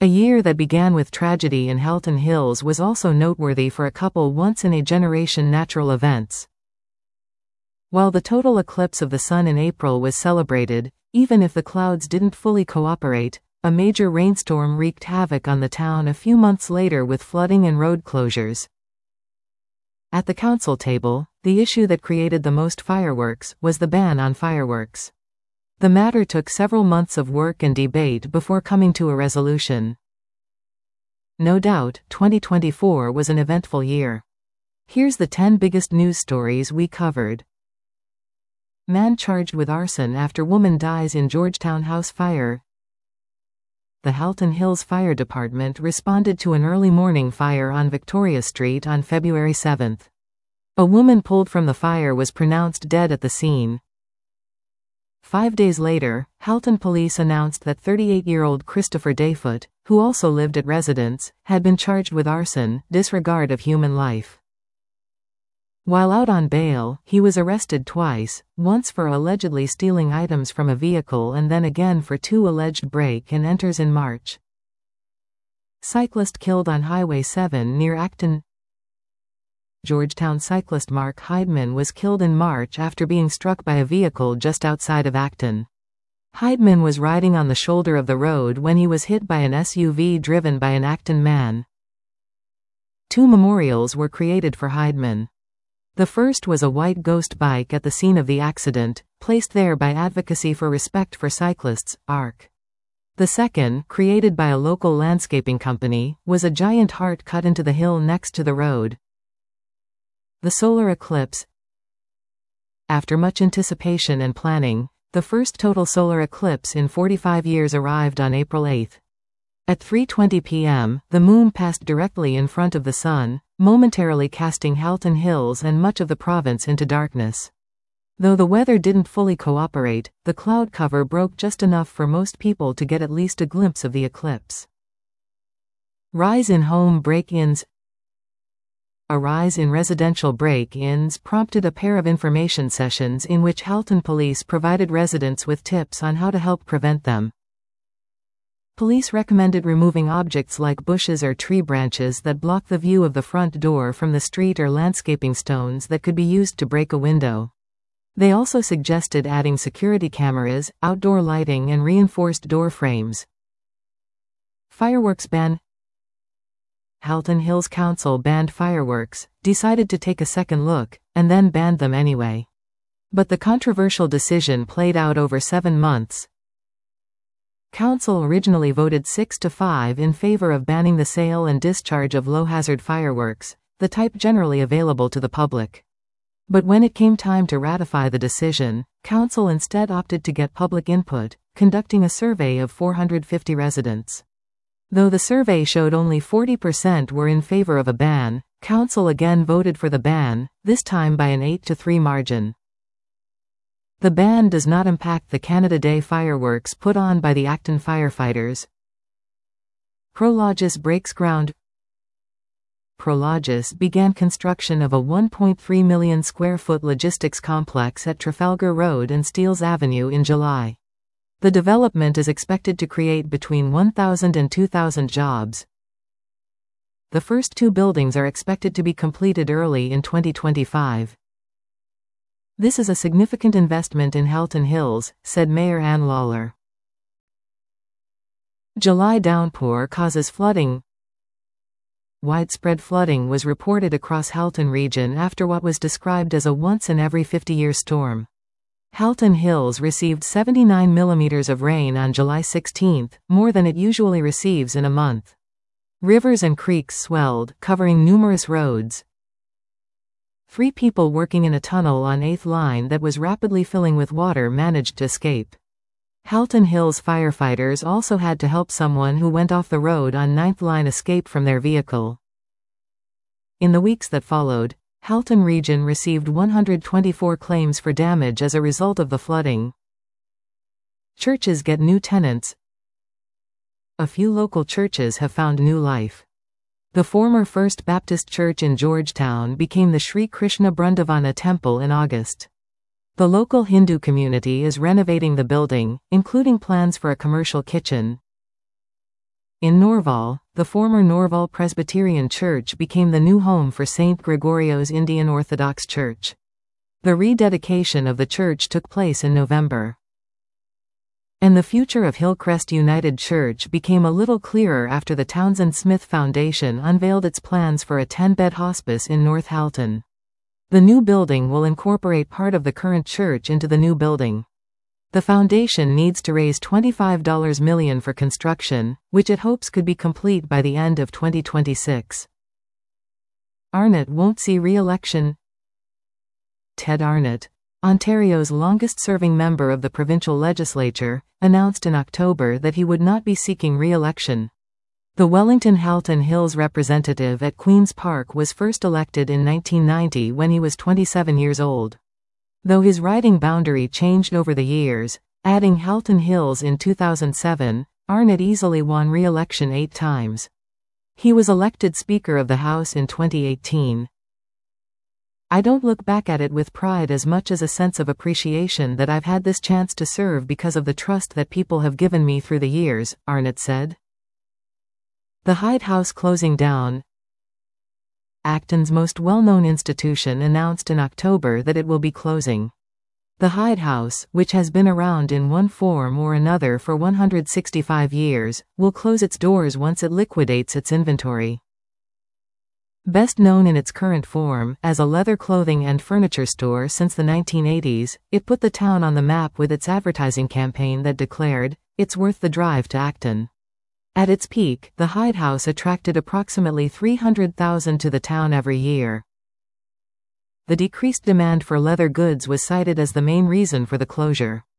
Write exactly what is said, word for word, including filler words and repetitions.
A year that began with tragedy in Halton Hills was also noteworthy for a couple once-in-a-generation natural events. While the total eclipse of the sun in April was celebrated, even if the clouds didn't fully cooperate, a major rainstorm wreaked havoc on the town a few months later with flooding and road closures. At the council table, the issue that created the most fireworks was the ban on fireworks. The matter took several months of work and debate before coming to a resolution. No doubt, twenty twenty-four was an eventful year. Here's the ten biggest news stories we covered. Man charged with arson after woman dies in Georgetown house fire. The Halton Hills Fire Department responded to an early morning fire on Victoria Street on February seventh. A woman pulled from the fire was pronounced dead at the scene. Five days later, Halton police announced that thirty-eight-year-old Christopher Dayfoot, who also lived at residence, had been charged with arson, disregard of human life. While out on bail, he was arrested twice, once for allegedly stealing items from a vehicle and then again for two alleged break-and-enters in March. Cyclist killed on Highway seven near Acton. Georgetown cyclist Mark Heidman was killed in March after being struck by a vehicle just outside of Acton. Heidman was riding on the shoulder of the road when he was hit by an S U V driven by an Acton man. Two memorials were created for Heidman. The first was a white ghost bike at the scene of the accident, placed there by Advocacy for Respect for Cyclists, A R C. The second, created by a local landscaping company, was a giant heart cut into the hill next to the road. The solar eclipse. After much anticipation and planning, the first total solar eclipse in forty-five years arrived on April eighth. At three twenty p m, the moon passed directly in front of the sun, momentarily casting Halton Hills and much of the province into darkness. Though the weather didn't fully cooperate, the cloud cover broke just enough for most people to get at least a glimpse of the eclipse. Rise in home break-ins. A rise in residential break-ins prompted a pair of information sessions in which Halton police provided residents with tips on how to help prevent them. Police recommended removing objects like bushes or tree branches that block the view of the front door from the street or landscaping stones that could be used to break a window. They also suggested adding security cameras, outdoor lighting and reinforced door frames. Fireworks ban. Halton Hills Council banned fireworks, decided to take a second look, and then banned them anyway. But the controversial decision played out over seven months. Council originally voted six to five in favor of banning the sale and discharge of low-hazard fireworks, the type generally available to the public. But when it came time to ratify the decision, Council instead opted to get public input, conducting a survey of four hundred fifty residents. Though the survey showed only forty percent were in favor of a ban, Council again voted for the ban, this time by an eight to three margin. The ban does not impact the Canada Day fireworks put on by the Acton firefighters. Prologis breaks ground. Prologis began construction of a one point three million square foot logistics complex at Trafalgar Road and Steeles Avenue in July. The development is expected to create between one thousand and two thousand jobs. The first two buildings are expected to be completed early in twenty twenty-five. This is a significant investment in Halton Hills, said Mayor Ann Lawler. July downpour causes flooding. Widespread flooding was reported across Halton region after what was described as a once-in-every-fifty-year storm. Halton Hills received seventy-nine millimeters of rain on July sixteenth, more than it usually receives in a month. Rivers and creeks swelled, covering numerous roads. Three people working in a tunnel on eighth Line that was rapidly filling with water managed to escape. Halton Hills firefighters also had to help someone who went off the road on ninth Line escape from their vehicle. In the weeks that followed, Halton region received one hundred twenty-four claims for damage as a result of the flooding. Churches get new tenants. A few local churches have found new life. The former First Baptist Church in Georgetown became the Sri Krishna Brundavana Temple in August. The local Hindu community is renovating the building, including plans for a commercial kitchen. In Norval, the former Norval Presbyterian Church became the new home for Saint Gregorio's Indian Orthodox Church. The rededication of the church took place in November. And the future of Hillcrest United Church became a little clearer after the Townsend Smith Foundation unveiled its plans for a ten-bed hospice in North Halton. The new building will incorporate part of the current church into the new building. The foundation needs to raise twenty-five million dollars for construction, which it hopes could be complete by the end of twenty twenty-six. Arnott won't see re-election. Ted Arnott, Ontario's longest-serving member of the provincial legislature, announced in October that he would not be seeking re-election. The Wellington-Halton Hills representative at Queen's Park was first elected in nineteen ninety when he was twenty-seven years old. Though his riding boundary changed over the years, adding Halton Hills in two thousand seven, Arnott easily won re-election eight times. He was elected Speaker of the House in twenty eighteen. I don't look back at it with pride as much as a sense of appreciation that I've had this chance to serve because of the trust that people have given me through the years, Arnott said. The Hyde House closing down. Acton's most well-known institution announced in October that it will be closing. The Hyde House, which has been around in one form or another for one hundred sixty-five years, will close its doors once it liquidates its inventory. Best known in its current form, as a leather clothing and furniture store since the nineteen eighties, it put the town on the map with its advertising campaign that declared, "It's worth the drive to Acton." At its peak, the Hyde House attracted approximately three hundred thousand to the town every year. The decreased demand for leather goods was cited as the main reason for the closure.